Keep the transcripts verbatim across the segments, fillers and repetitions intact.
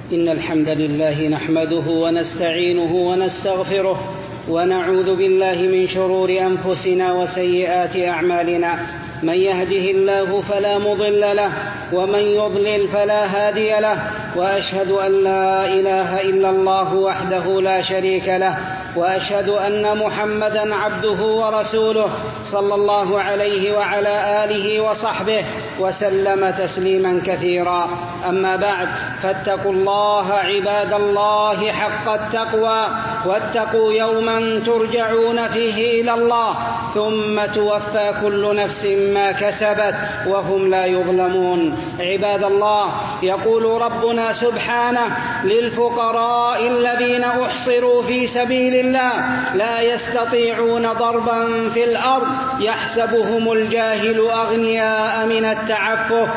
إن الحمد لله نحمده ونستعينه ونستغفره ونعوذ بالله من شرور أنفسنا وسيئات أعمالنا. من يهده الله فلا مضل له ومن يضلل فلا هادي له، وأشهد أن لا إله إلا الله وحده لا شريك له، وأشهد أن محمدًا عبده ورسوله صلى الله عليه وعلى آله وصحبه وسلم تسليمًا كثيرا. أما بعد، فاتقوا الله عباد الله حق التقوى، واتقوا يومًا ترجعون فيه إلى الله ثم توفى كل نفس ما كسبت وهم لا يظلمون. عباد الله، يقول ربنا سبحانه للفقراء الذين أحصروا في سبيل الله لا يستطيعون ضربا في الأرض يحسبهم الجاهل أغنياء من التعفف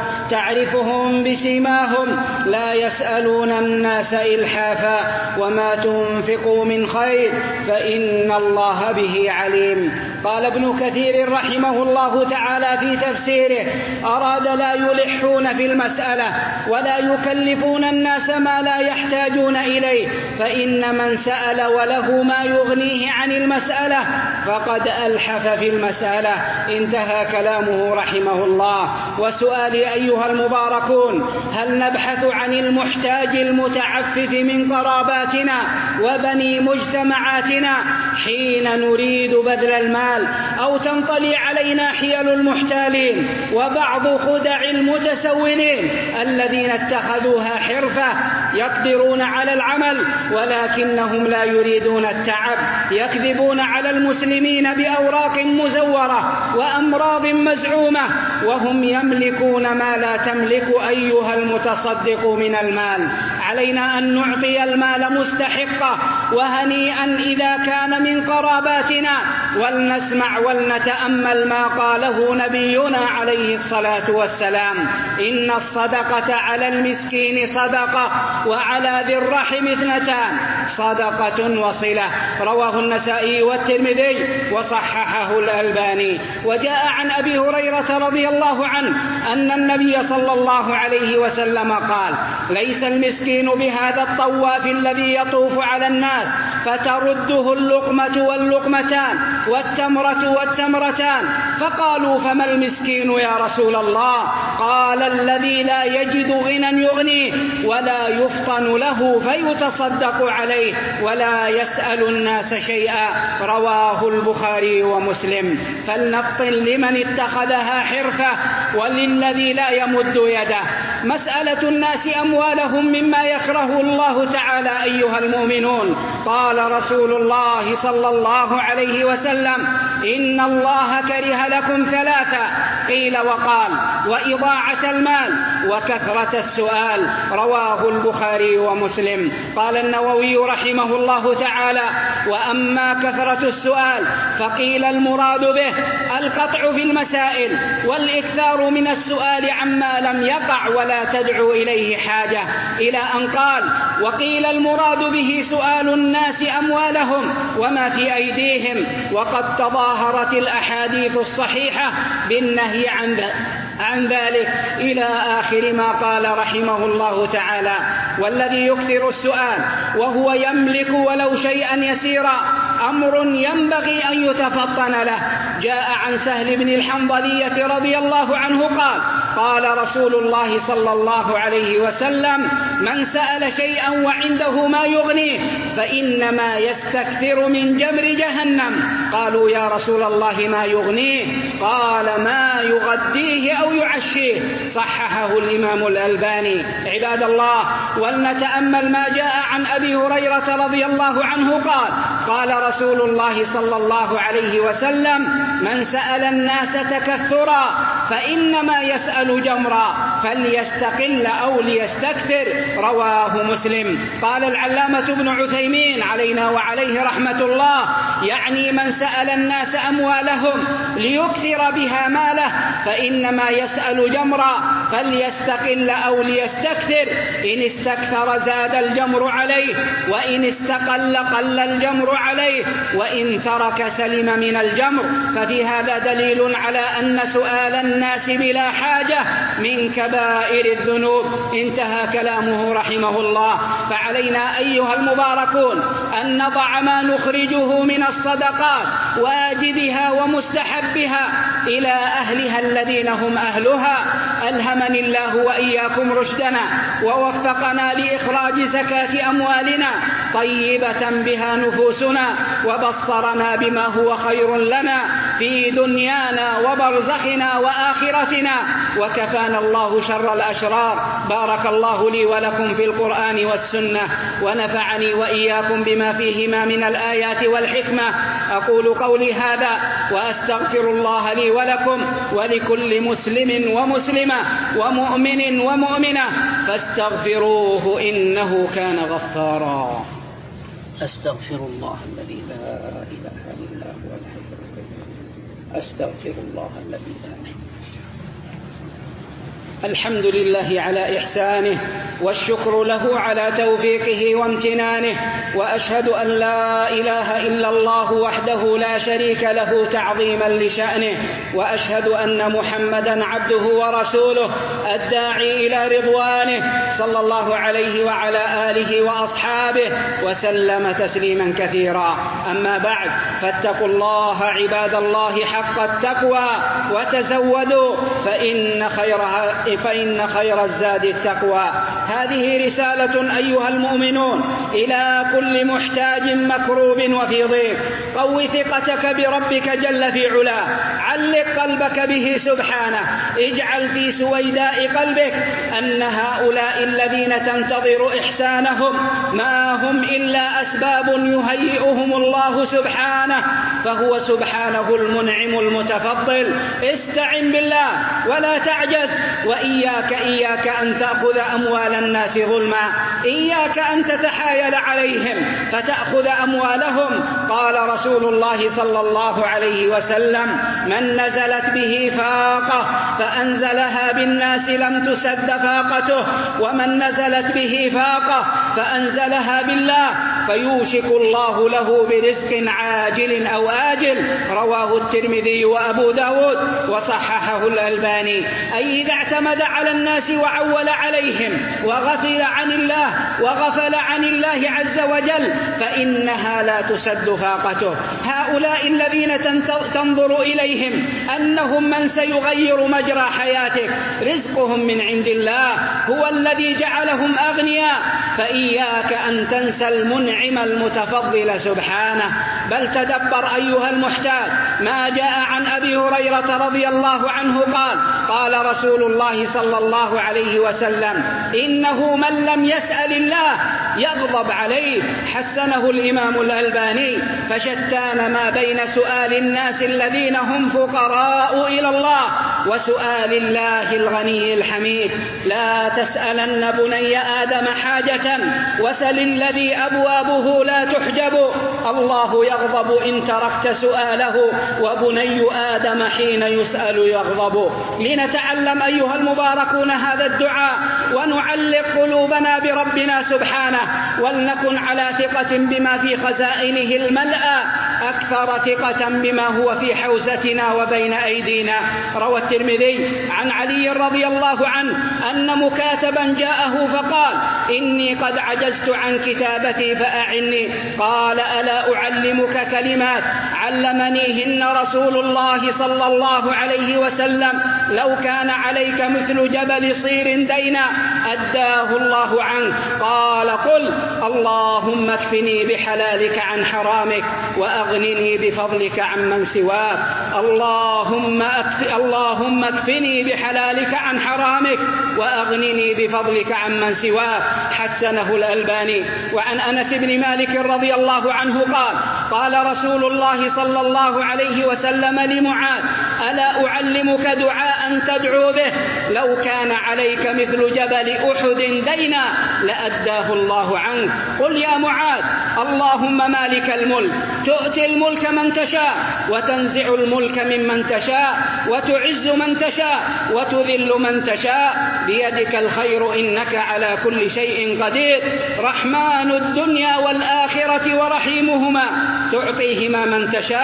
تعرفهم بسيماهم لا يسألون الناس إلحافا وما تنفقوا من خير فإن الله به عليم. قال ابن كثير رحمه الله تعالى في تفسيره: أراد لا يلحون في المسألة ولا يكلفون الناس ما لا يحتاجون إليه، فإن من سأل وله ما يغنيه عن المسألة فقد ألحف في المسألة. انتهى كلامه رحمه الله. وسؤالي أيها المباركون: هل نبحث عن المحتاج المتعفف من قراباتنا وبني مجتمعاتنا حين نريد بذل المال، أو تنطلي علينا حيل المحتالين وبعض خدع المتسولين الذين اتخذوها حرفة يقدرون على العمل ولكنهم لا يريدون التعب، يكذبون على المسلمين بأوراق مزورة وأمراض مزعومة وهم يملكون ما لا تملك أيها المتصدق من المال؟ علينا أن نعطي المال مستحقه، وهنيئا إذا كان من قراباتنا. ولنسمع ولنتأمل ما قاله نبينا عليه الصلاة والسلام: إن الصدقة على المسكين صدقة وعلى ذي الرحم اثنتان، صدقة وصلة. رواه النسائي والترمذي وصححه الألباني. وجاء عن أبي هريرة رضي الله عنه أن النبي صلى الله عليه وسلم قال: ليس المسكين بهذا الطواف الذي يطوف على الناس فترده اللقمة واللقمتان والتمرة والتمرتان. فقالوا: فما المسكين يا رسول الله؟ قال: الذي لا يجد غنى يغنيه ولا يفطن له فيتصدق عليه ولا يسأل الناس شيئا. رواه البخاري ومسلم. فلنفطن لمن اتخذها حرفة وللذي لا يمد يده. مسألة الناس أموالهم مما يكره الله تعالى أيها المؤمنون. قال رسول الله صلى الله عليه وسلم: إن الله كره لكم ثلاثة، قيل وقال: وإضاعة المال وكثرة السؤال. رواه البخاري ومسلم. قال النووي رحمه الله تعالى: وأما كثرة السؤال فقيل المراد به القطع في المسائل والإكثار من السؤال عما لم يقع ولا تدعو إليه حاجة، إلى أن قال: وقيل المراد به سؤال الناس أموالهم وما في أيديهم، وقد تظاهرت الأحاديث الصحيحة بالنهي عن ذلك عن ذلك إلى آخر ما قال رحمه الله تعالى. والذي يكثر السؤال وهو يملك ولو شيئا يسيرا أمر ينبغي أن يتفطن له. جاء عن سهل بن الحنظلية رضي الله عنه قال: قال رسول الله صلى الله عليه وسلم: من سأل شيئا وعنده ما يغنيه فإنما يستكثر من جمر جهنم. قالوا: يا رسول الله ما يغنيه؟ قال: ما يغديه أو يعشيه. صححه الإمام الألباني. عباد الله، ولنتأمل ما جاء عن أبي هريرة رضي الله عنه قال: قال رسول الله صلى الله عليه وسلم: من سأل الناس تكثرا فإنما يسأل جمرا فليستقل أو ليستكثر. رواه مسلم. قال العلامة ابن عثيمين علينا وعليه رحمة الله: يعني من سأل الناس أموالهم ليكثر بها ماله فإنما يسأل جمرا فليستقل أو ليستكثر. إن استكثر زاد الجمر عليه، وإن استقل قل الجمر عليه، وإن ترك سلم من الجمر. وفي هذا دليل على أن سؤال الناس بلا حاجة من كبائر الذنوب. انتهى كلامه رحمه الله. فعلينا أيها المباركون أن نضع ما نخرجه من الصدقات واجبها ومستحبها إلى أهلها الذين هم أهلها. ألهمني الله وإياكم رشدنا ووفقنا لإخراج زكاة أموالنا طيبة بها نفوسنا، وبصرنا بما هو خير لنا في دنيانا وبرزخنا وآخرتنا، وكفانا الله شر الأشرار. بارك الله لي ولكم في القرآن والسنة، ونفعني وإياكم بما فيهما من الآيات والحكمة. أقول قولي هذا وأستغفر الله لي ولكم ولكل مسلم ومسلمة ومؤمن ومؤمنة فاستغفروه إنه كان غفارا. أستغفر الله الذي لا إله إلا هو الحي القيوم. أستغفر الله الذي لا إله. الحمد لله على إحسانه، والشكر له على توفيقه وامتنانه، وأشهد أن لا إله إلا الله وحده لا شريك له تعظيما لشأنه، وأشهد أن محمدا عبده ورسوله الداعي إلى رضوانه صلى الله عليه وعلى آله وأصحابه وسلم تسليما كثيرا. أما بعد، فاتقوا الله عباد الله حق التقوى وتزودوا فإن خيرها فإن خير الزاد التقوى. هذه رسالة أيها المؤمنون إلى كل محتاج مكروب وفي ضيق. قو ثقتك بربك جل في علاه، علق قلبك به سبحانه، اجعل في سويداء قلبك أن هؤلاء الذين تنتظر إحسانهم ما هم إلا أسباب يهيئهم الله سبحانه، فهو سبحانه المنعم المتفضل. استعن بالله ولا تعجز، وإياك إياك أن تأخذ أموال الناس ظلما، إياك أن تتحايل عليهم فتأخذ أموالهم. قال رسول الله صلى الله عليه وسلم: من نزلت به فاقة فأنزلها بالناس لم تسد فاقته، ومن نزلت به فاقة فأنزلها بالله فيوشك الله له برزق عاجل أو آجل. رواه الترمذي وأبو داود وصححه الألباني. أي إذا اعتمد على الناس وعول عليهم وغفل عن الله وغفل عن الله عز وجل فإنها لا تسد فاقته. هؤلاء الذين تنظر إليهم أنهم من سيغير مجرى حياتك، رزقهم من عند الله، هو الذي جعلهم أغنياء، فإياك أن تنسى المنعم المتفضل سبحانه. بل تدبر أيها المحتاج ما جاء عن أبي هريرة رضي الله عنه قال: قال رسول الله صلى الله عليه وسلم: إنه من لم يسأل الله يغضب عليه. حسنه الإمام الألباني. فشتان ما بين سؤال الناس الذين هم فقراء إلى الله وسؤال الله الغني الحميد. لا تسألن بني آدم حاجة وسل الذي أبوابه لا تحجب. الله يغضب إن تركت سؤاله، وبني آدم حين يسأل يغضب. لنتعلم أيها المباركون هذا الدعاء ونعلق قلوبنا بربنا سبحانه، ولنكن على ثقة بما في خزائنه الملأى أكثر ثقة بما هو في حوزتنا وبين أيدينا. روى الترمذي عن علي رضي الله عنه أن مكاتبا جاءه فقال: إني قد عجزت عن كتابتي فأعني. قال: ألا أعلمك كلمات علمنيهن رسول الله صلى الله عليه وسلم لو كان عليك مثل جبل صير دينا أداه الله عنك. قال: قل اللهم اكفني بحلالك عن حرامك وأغنني بفضلك عمن سواك. اللهم أكف... اللهم اكفني بحلالك عن حرامك وأغنني بفضلك عمن سواك. حسنه الألباني. وعن أنس بن مالك رضي الله عنه قال: قال رسول الله صلى الله عليه وسلم لمعاذ: ألا أعلمك دعاء تدعو به لو كان عليك مثل جبل أحد دينا لأداه الله عنك. قل يا معاذ: اللهم مالك الملك تؤتي الملك من تشاء وتنزع الملك ممن تشاء وتعز من تشاء وتذل من تشاء بيدك الخير إنك على كل شيء قدير. رحمن الدنيا والآخرة ورحيمهما تعطيهما من تشاء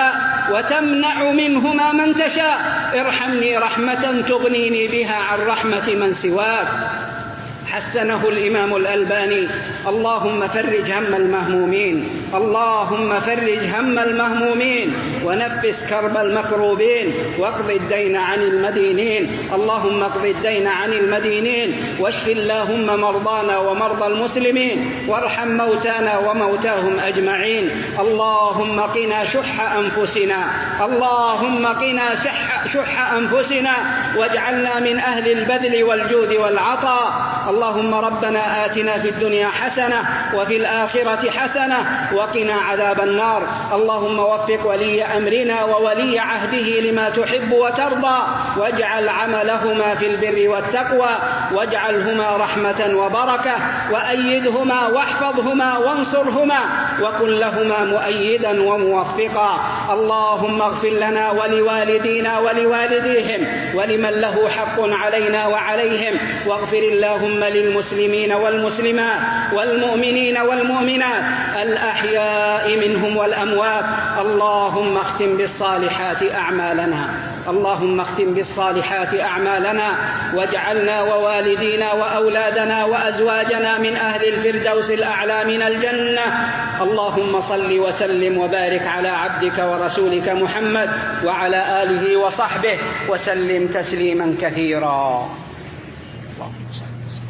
وتمنع منهما من تشاء. ارحمني رحمة تغنيني بها عن رحمة من سواك. حسنه الإمام الألباني. اللهم فرج هم المهمومين، اللهم فرج هم المهمومين، ونفس كرب المكروبين، واقض الدين عن المدينين. اللهم اقض الدين عن المدينين، واشف اللهم مرضانا ومرضى المسلمين، وارحم موتانا وموتاهم أجمعين. اللهم قنا شح أنفسنا، اللهم قنا شح, شح أنفسنا، واجعلنا من أهل البذل والجود والعطاء. اللهم ربنا آتنا في الدنيا حسنة وفي الآخرة حسنة وقنا عذاب النار. اللهم وفق ولي أمرنا وولي عهده لما تحب وترضى، واجعل عملهما في البر والتقوى، واجعلهما رحمة وبركة، وأيدهما واحفظهما وانصرهما، وكن لهما مؤيدا وموفقا. اللهم اغفر لنا ولوالدينا ولوالديهم ولمن له حق علينا وعليهم، واغفر اللهم للمسلمين والمسلمات والمؤمنين والمؤمنات الأحياء منهم والأموات. اللهم اختم بالصالحات أعمالنا، اللهم اختم بالصالحات أعمالنا، واجعلنا ووالدينا وأولادنا وأزواجنا من أهل الفردوس الأعلى من الجنة. اللهم صل وسلم وبارك على عبدك ورسولك محمد وعلى آله وصحبه وسلم تسليما كثيرا. اللهم صل.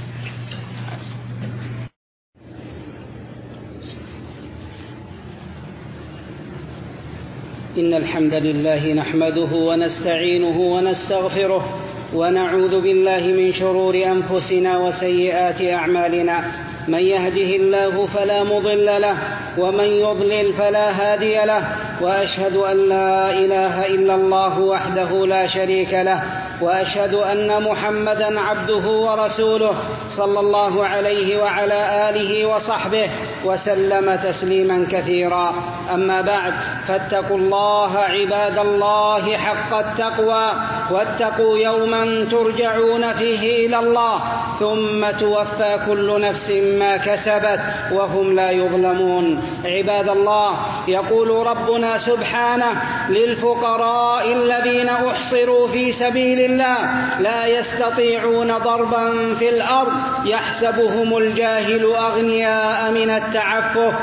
إن الحمد لله نحمده ونستعينه ونستغفره، ونعوذ بالله من شرور أنفسنا وسيئات أعمالنا. من يهده الله فلا مضل له، ومن يضلل فلا هادي له، وأشهد أن لا إله إلا الله وحده لا شريك له، وأشهد أن محمدًا عبده ورسوله صلى الله عليه وعلى آله وصحبه وسلم تسليمًا كثيرا. أما بعد، فاتقوا الله عباد الله حق التقوى، واتقوا يومًا ترجعون فيه إلى الله، ثم توفى كل نفس ما كسبت وهم لا يظلمون. عباد الله، يقول ربنا سبحانه للفقراء الذين أحصروا في سبيل الله لا يستطيعون ضربا في الأرض يحسبهم الجاهل أغنياء من التعفف،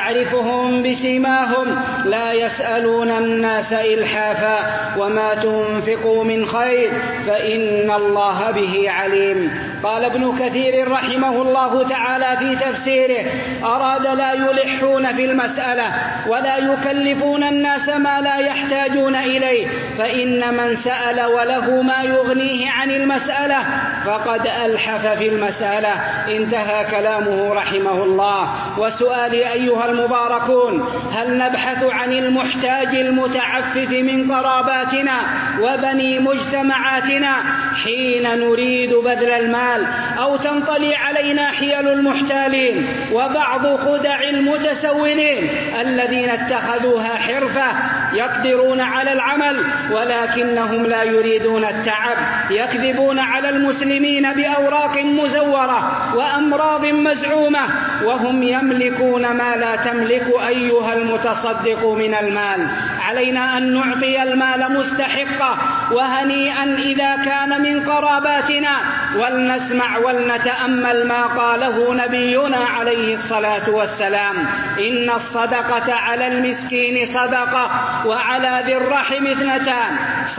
تعرفهم بسيماهم لا يسألون الناس إلحافا، وما تنفقوا من خير فإن الله به عليم. قال ابن كثير رحمه الله تعالى في تفسيره: أراد لا يلحون في المسألة ولا يكلفون الناس ما لا يحتاجون إليه، فإن من سأل وله ما يغنيه عن المسألة فقد ألحف في المسألة. انتهى كلامه رحمه الله. وسؤالي أيها المباركون: هل نبحث عن المحتاج المتعفف من قراباتنا وبني مجتمعاتنا حين نريد بذل المال، أو تنطلي علينا حيل المحتالين وبعض خدع المتسولين الذين اتخذوها حرفة يقدرون على العمل ولكنهم لا يريدون التعب، يكذبون على المسلمين بأوراق مزورة وأمراض مزعومة وهم يملكون ما لا تملك أيها المتصدق من المال؟ علينا أن نعطي المال مستحقه، وهنيئا إذا كان من قراباتنا، ولنسمع ولنتأمل ما قاله نبينا عليه الصلاة والسلام: إن الصدقة على المسكين صدقة، وعلى ذي الرحم اثنتان،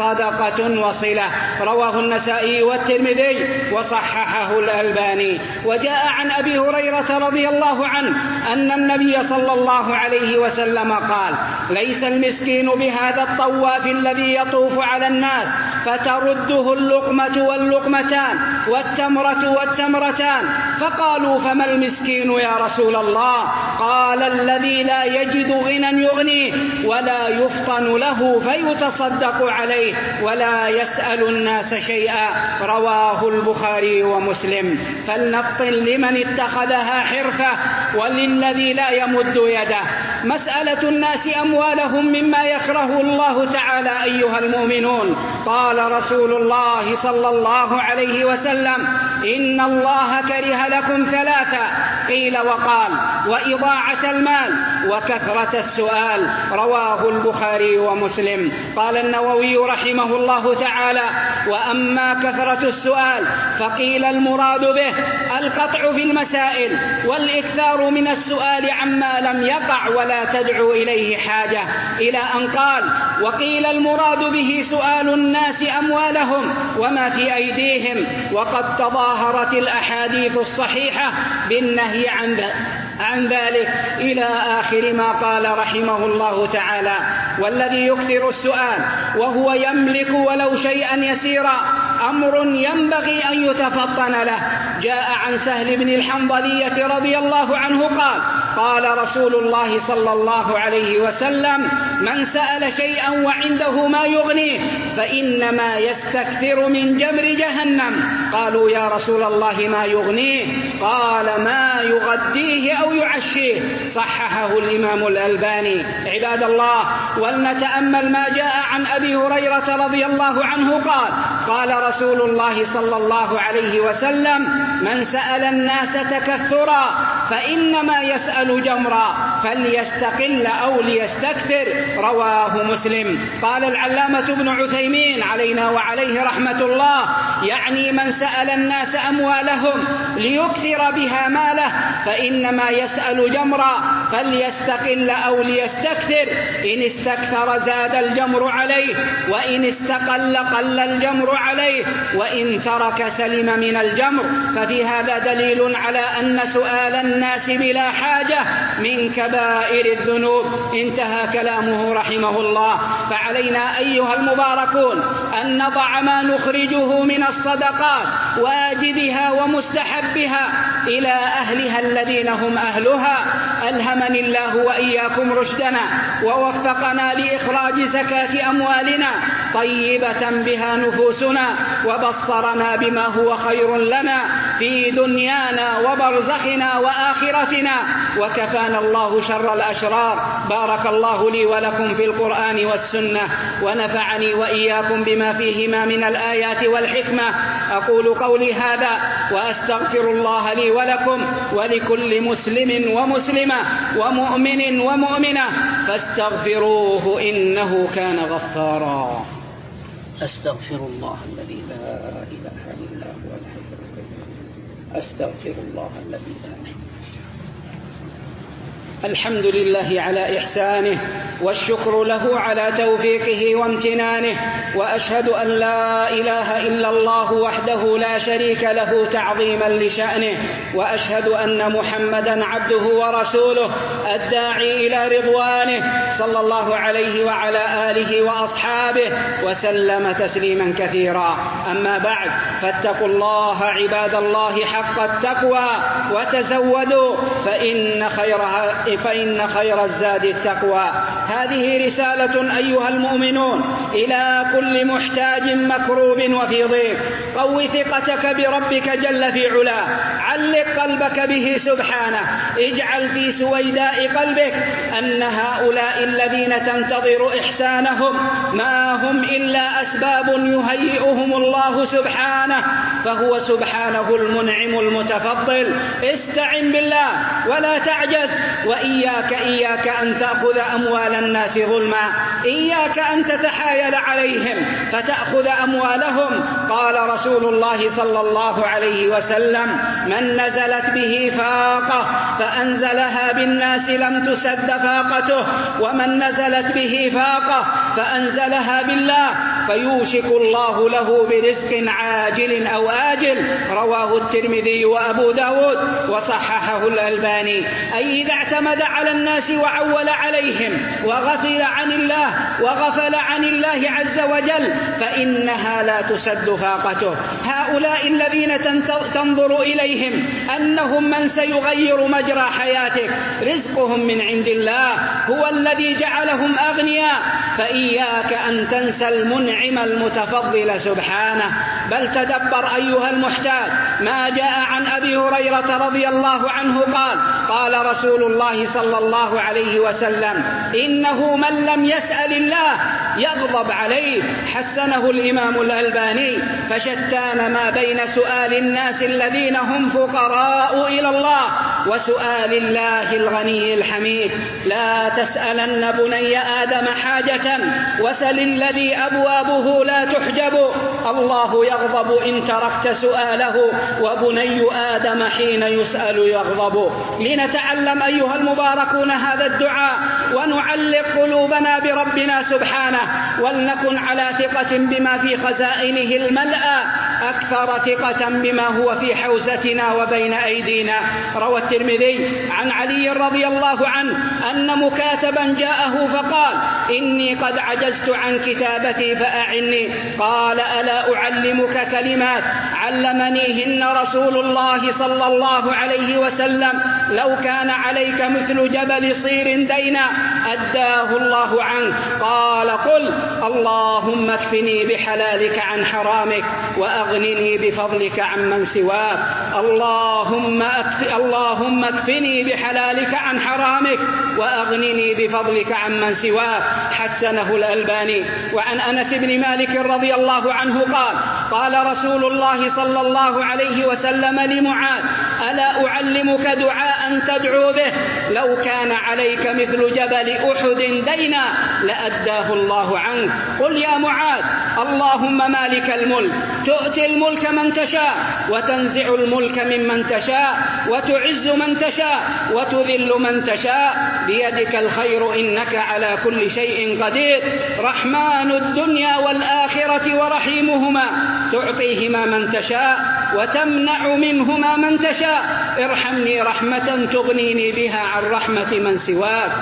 صدقة وصلة. رواه النسائي والترمذي وصححه الألباني. وجاء عن أبي هريرة رضي الله عنه أن النبي صلى الله عليه وسلم قال: ليس المسكين بهذا الطواف الذي يطوف على الناس فترده اللقمة واللقمتان والتمرة والتمرتان. فقالوا: فما المسكين يا رسول الله؟ قال: الذي لا يجد غنى يغنيه ولا يفطن له فيتصدق عليه ولا يسأل الناس شيئا. رواه البخاري ومسلم. فلنفطن لمن اتخذها حرفة وللذي لا يمد يده. مسألة الناس أموالهم مما يكره الله تعالى أيها المؤمنون. قال قال رسول الله صلى الله عليه وسلم: إن الله كره لكم ثلاثة، قيل وقال: وإضاعة المال وكثرة السؤال. رواه البخاري ومسلم. قال النووي رحمه الله تعالى: وأما كثرة السؤال فقيل المراد به القطع في المسائل والإكثار من السؤال عما لم يقع ولا تدعو إليه حاجة، إلى أن قال: وقيل المراد به سؤال الناس أموالهم وما في أيديهم، وقد تظاهرت الأحاديث الصحيحة بالنهي عن عن ذلك، إلى آخر ما قال رحمه الله تعالى. والذي يكثر السؤال وهو يملك ولو شيئا يسيرا أمر ينبغي أن يتفطن له. جاء عن سهل بن الحنظلية رضي الله عنه قال: قال رسول الله صلى الله عليه وسلم: من سأل شيئا وعنده ما يغنيه فإنما يستكثر من جمر جهنم. قالوا: يا رسول الله ما يغنيه؟ قال: ما يغديه أو يعشيه. صححه الإمام الألباني. عباد الله، ولنتأمل ما جاء عن أبي هريرة رضي الله عنه قال: قال رسول الله صلى الله عليه وسلم: من سأل الناس تكثرا فإنما يسأل جمرا فليستقل أو ليستكثر. رواه مسلم. قال العلامة ابن عثيمين علينا وعليه رحمة الله: يعني من سأل الناس أموالهم ليكثر بها ماله فإنما يسأل جمرا فليستقل أو ليستكثر. إن استكثر زاد الجمر عليه، وإن استقل قل الجمر عليه، وإن ترك سلم من الجمر. ففي هذا دليل على أن سؤال الناس بلا حاجة من كبائر الذنوب. انتهى كلامه رحمه الله. فعلينا أيها المباركون أن نضع ما نخرجه من الصدقات واجبها ومستحبها إلى أهلها الذين هم أهلها. ألهمني الله وإياكم رشدنا ووفقنا لإخراج زكاة أموالنا طيبة بها نفوسنا، وبصرنا بما هو خير لنا في دنيانا وبرزخنا وآخرتنا، وكفانا الله شر الأشرار. بارك الله لي ولكم في القرآن والسنة، ونفعني وإياكم بما فيهما من الآيات والحكمة. أقول قولي هذا وأستغفر الله لي ولكم ولكل مسلم ومسلمة ومؤمن ومؤمنة فاستغفروه إنه كان غفارا. أستغفر الله الذي لا إله إلا هو الحي القيوم. أستغفر الله الذي لا إله. الحمد لله على إحسانه، والشكر له على توفيقه وامتنانه، وأشهد أن لا إله إلا الله وحده لا شريك له تعظيما لشأنه، وأشهد أن محمدا عبده ورسوله الداعي إلى رضوانه صلى الله عليه وعلى آله وأصحابه وسلم تسليما كثيرا. أما بعد، فاتقوا الله عباد الله حق التقوى وتزودوا فإن خيرها فإن خير الزاد التقوى. هذه رسالة أيها المؤمنون إلى كل محتاج مكروب وفي ضيق. قو ثقتك بربك جل في علاه، علق قلبك به سبحانه، اجعل في سويداء قلبك أن هؤلاء الذين تنتظر إحسانهم ما هم إلا أسباب يهيئهم الله سبحانه، فهو سبحانه المنعم المتفضل. استعن بالله ولا تعجز، وإياك إياك أن تأخذ أموال الناس ظلما، إياك أن تتحايل عليهم فتأخذ أموالهم. قال رسول الله صلى الله عليه وسلم: من نزلت به فاقة فأنزلها بالناس لم تسد فاقته، ومن نزلت به فاقة فأنزلها بالله فيوشك الله له برزق عاجل أو آجل. رواه الترمذي وأبو داود وصححه الألباني. أي إذا اعتمد على الناس وعول عليهم وغفل عن الله وغفل عن الله عز وجل فإنها لا تسد فاقته. هؤلاء الذين تنظر إليهم أنهم من سيغير مجرى حياتك، رزقهم من عند الله، هو الذي جعلهم أغنياء، فإياك أن تنسى المنعم المنعم المتفضل سبحانه. بل تدبر أيها المحتاج ما جاء عن أبي هريرة رضي الله عنه قال قال رسول الله صلى الله عليه وسلم: إنه من لم يسأل الله يغضب عليه. حسنه الإمام الألباني. فشتان ما بين سؤال الناس الذين هم فقراء إلى الله وسؤال الله الغني الحميد. لا تسألن بني آدم حاجة وسل الذي أبوابه لا تحجب. الله يغضب إن تركت سؤاله وبني آدم حين يسأل يغضب. لنتعلم أيها المباركون هذا الدعاء ونعلق قلوبنا بربنا سبحانه، ولنكن على ثقة بما في خزائنه الملأى أكثر ثقة بما هو في حوزتنا وبين أيدينا. روى الترمذي عن علي رضي الله عنه أن مكاتبا جاءه فقال: إني قد عجزت عن كتابتي فأعني. قال: ألا أعلمك كلمات علمنيهن رسول الله صلى الله عليه وسلم لو كان عليك مثل جبل صير دينا أداه الله عنك. قال: قل اللهم اكفني بحلالك عن حرامك وأغنني بفضلك عمن سواك. اللهم أكف... اللهم اكفني بحلالك عن حرامك وأغنني بفضلك عمن سواك. حسنه الألباني. وعن أنس بن مالك رضي الله عنه قال: قال رسول الله صلى الله عليه وسلم لمعاذ: ألا أعلمك دعاء تدعو به لو كان عليك مثل جبل أحد دينا لأداه الله عنك. قل يا معاذ: اللهم مالك الملك تؤتي الملك من تشاء وتنزع الملك ممن تشاء وتعز من تشاء وتذل من تشاء بيدك الخير إنك على كل شيء قدير. رحمن الدنيا والآخرة ورحيمهما تعطيهما من تشاء وتمنع منهما من تشاء. ارحمني رحمة تغنيني بها عن رحمة من سواك.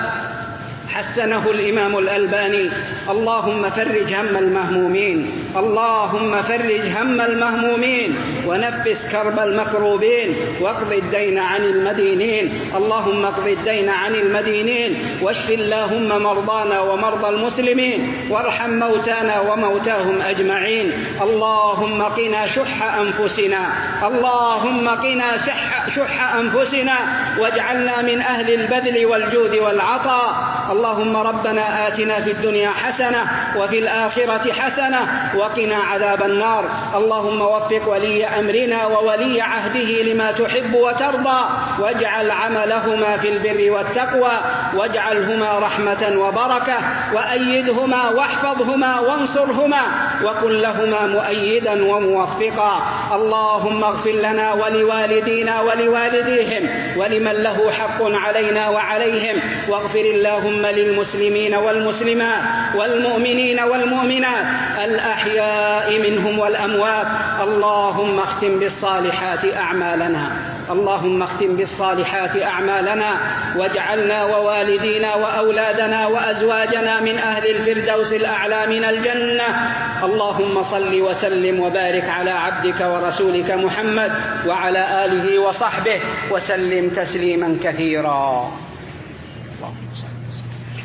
حسنه الإمام الألباني. اللهم فرج هم المهمومين، اللهم فرج هم المهمومين ونفس كرب المكروبين واقض الدين عن المدينين. اللهم اقض الدين عن المدينين واشف اللهم مرضانا ومرضى المسلمين وارحم موتانا وموتاهم أجمعين. اللهم قنا شح أنفسنا، اللهم قنا شح, شح أنفسنا واجعلنا من أهل البذل والجود والعطاء. اللهم ربنا آتنا في الدنيا حسنة وفي الآخرة حسنة وقنا عذاب النار. اللهم وفق ولي أمرنا وولي عهده لما تحب وترضى، واجعل عملهما في البر والتقوى، واجعلهما رحمة وبركة، وأيدهما واحفظهما وانصرهما وكن لهما مؤيدا وموفقا. اللهم اغفر لنا ولوالدينا ولوالديهم ولمن له حق علينا وعليهم، واغفر اللهم للمسلمين والمسلمات والمؤمنين والمؤمنات الأحياء منهم والأموات. اللهم اختم بالصالحات أعمالنا، اللهم اختم بالصالحات أعمالنا واجعلنا ووالدينا وأولادنا وأزواجنا من أهل الفردوس الأعلى من الجنة. اللهم صل وسلم وبارك على عبدك ورسولك محمد وعلى آله وصحبه وسلم تسليما كثيرا. اللهم صل